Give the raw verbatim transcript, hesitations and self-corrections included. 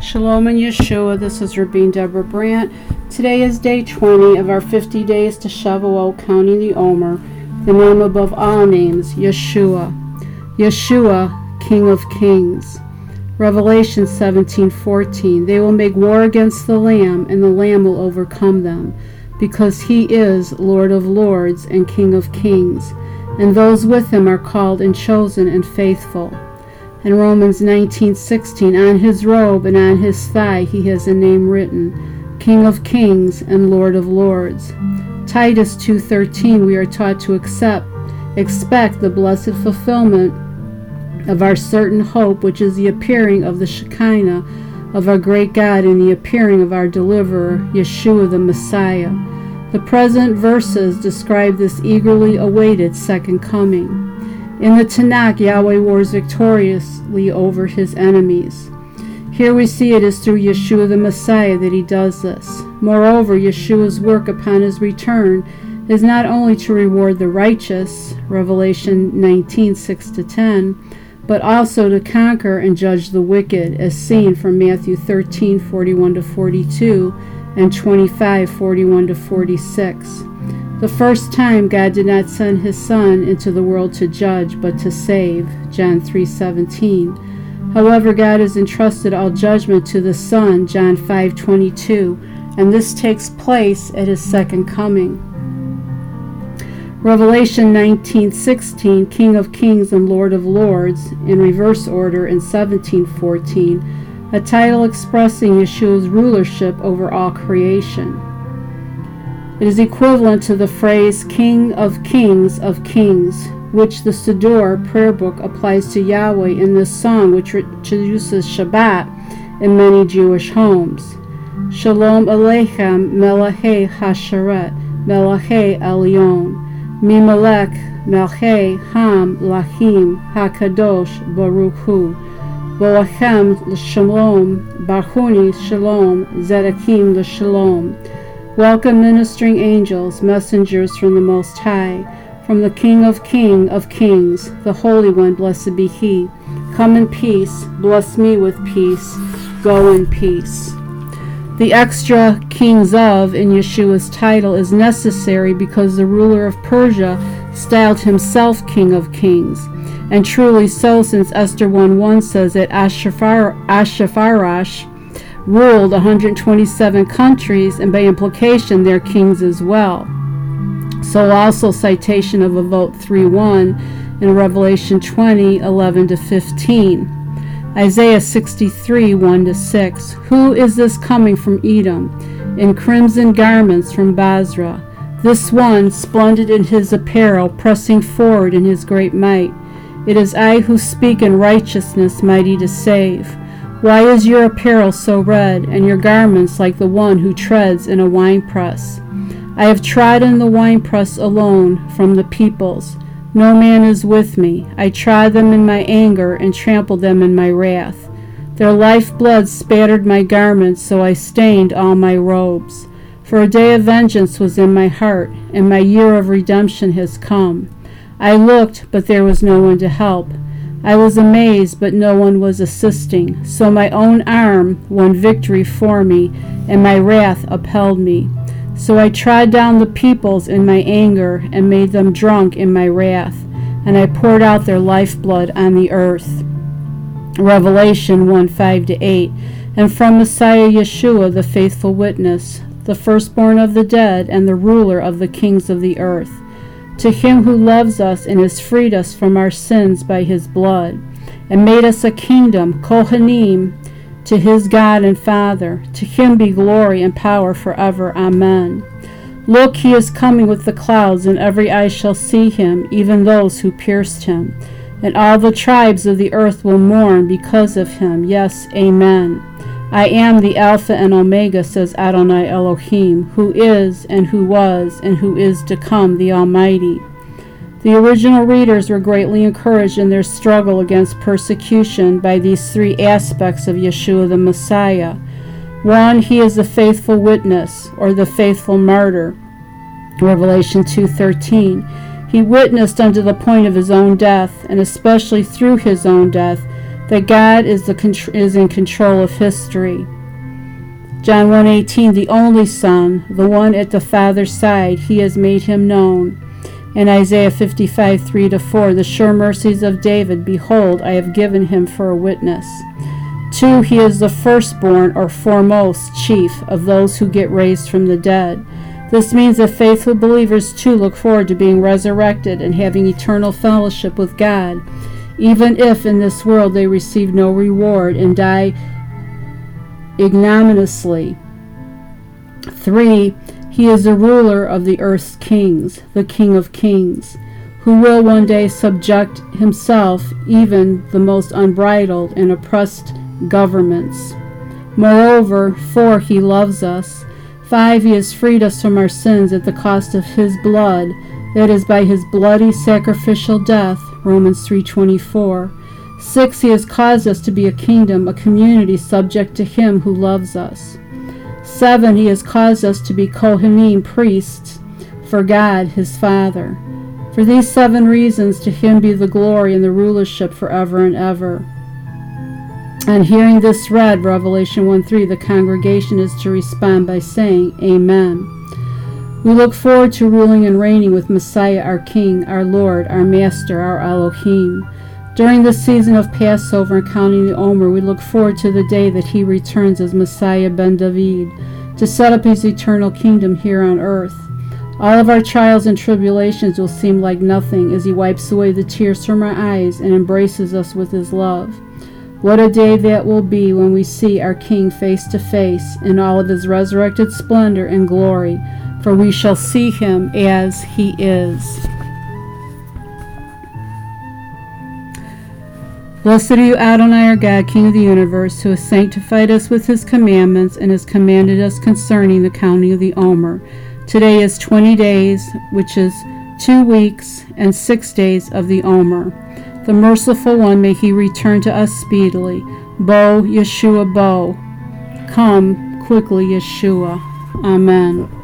Shalom and Yeshua, this is Rabbi Deborah Brandt. Today is day twenty of our fifty days to Shavuot, counting the Omer, the name above all names, Yeshua. Yeshua, King of Kings. Revelation seventeen fourteen. They will make war against the Lamb, and the Lamb will overcome them, because he is Lord of lords and King of kings, and those with him are called and chosen and faithful. In Romans nineteen sixteen, on his robe and on his thigh he has a name written, King of Kings and Lord of Lords. Titus two thirteen, we are taught to accept, expect the blessed fulfillment of our certain hope, which is the appearing of the Shekinah of our great God and the appearing of our deliverer, Yeshua the Messiah. The present verses describe this eagerly awaited second coming. In the Tanakh, Yahweh wars victoriously over his enemies. Here we see it is through Yeshua the Messiah that he does this. Moreover, Yeshua's work upon his return is not only to reward the righteous, Revelation nineteen six to ten, but also to conquer and judge the wicked, as seen from Matthew thirteen forty-one to forty-two and twenty-five forty-one to forty-six. The first time God did not send his Son into the world to judge, but to save, John three seventeen. However, God has entrusted all judgment to the Son, John five twenty-two, and this takes place at his second coming. Revelation nineteen sixteen, King of Kings and Lord of Lords, in reverse order in seventeen fourteen, a title expressing Yeshua's rulership over all creation. It is equivalent to the phrase King of Kings of Kings, which the Siddur prayer book applies to Yahweh in this song, which introduces Shabbat in many Jewish homes. Shalom Aleichem Melechei Hasharet, Melechei Elyon, Mimelech Melchei Ham Lachim HaKadosh Baruch Hu, Boachem L'Shalom, Barchuni Shalom, Zedekim L'Shalom. Welcome, ministering angels, messengers from the Most High, from the King of King of Kings, the Holy One, blessed be He. Come in peace, bless me with peace, go in peace. The extra Kings of in Yeshua's title is necessary because the ruler of Persia styled himself King of Kings, and truly so, since Esther one one says that Ashafar, Ashafarash ruled one hundred twenty-seven countries, and by implication their kings as well. So also citation of Avot three one in Revelation twenty eleven to fifteen. Isaiah sixty-three one to six. Who is this coming from Edom, in crimson garments from Basra? This one, splendid in his apparel, pressing forward in his great might. It is I who speak in righteousness, mighty to save. Why is your apparel so red, and your garments like the one who treads in a winepress? I have trodden the winepress alone from the peoples. No man is with me. I trod them in my anger and trampled them in my wrath. Their lifeblood spattered my garments, so I stained all my robes. For a day of vengeance was in my heart, and my year of redemption has come. I looked, but there was no one to help. I was amazed, but no one was assisting. So my own arm won victory for me, and my wrath upheld me. So I trod down the peoples in my anger, and made them drunk in my wrath, and I poured out their lifeblood on the earth. Revelation one five to eight. And from Messiah Yeshua, the faithful witness, the firstborn of the dead, and the ruler of the kings of the earth, to him who loves us and has freed us from our sins by his blood, and made us a kingdom, Kohanim, to his God and Father. To him be glory and power forever. Amen. Look, he is coming with the clouds, and every eye shall see him, even those who pierced him. And all the tribes of the earth will mourn because of him. Yes, amen. I am the Alpha and Omega, says Adonai Elohim, who is, and who was, and who is to come, the Almighty. The original readers were greatly encouraged in their struggle against persecution by these three aspects of Yeshua the Messiah. One, he is the faithful witness, or the faithful martyr. Revelation two thirteen. He witnessed unto the point of his own death, and especially through his own death, that God is, the, is in control of history. John one eighteen, the only Son, the one at the Father's side, he has made him known. And Isaiah fifty-five, three to four, the sure mercies of David, behold, I have given him for a witness. Two, he is the firstborn or foremost chief of those who get raised from the dead. This means that faithful believers too look forward to being resurrected and having eternal fellowship with God, even if in this world they receive no reward and die ignominiously. Three, he is the ruler of the earth's kings, the King of kings, who will one day subject himself even the most unbridled and oppressed governments. Moreover, four, he loves us. Five, he has freed us from our sins at the cost of his blood, that is, by his bloody sacrificial death, Romans three twenty-four. Six, he has caused us to be a kingdom, a community subject to him who loves us. Seven, he has caused us to be Kohanim, priests, for God, his Father. For these seven reasons, to him be the glory and the rulership forever and ever. And hearing this read, Revelation one three, the congregation is to respond by saying, Amen. We look forward to ruling and reigning with Messiah, our King, our Lord, our Master, our Elohim. During this season of Passover and counting the Omer, we look forward to the day that he returns as Messiah ben David to set up his eternal kingdom here on earth. All of our trials and tribulations will seem like nothing as he wipes away the tears from our eyes and embraces us with his love. What a day that will be when we see our King face to face in all of his resurrected splendor and glory, for we shall see him as he is. Blessed are you, Adonai, our God, King of the universe, who has sanctified us with his commandments and has commanded us concerning the counting of the Omer. Today is twenty days, which is two weeks and six days of the Omer. The merciful one, may he return to us speedily. Bo, Yeshua, Bo. Come quickly, Yeshua. Amen.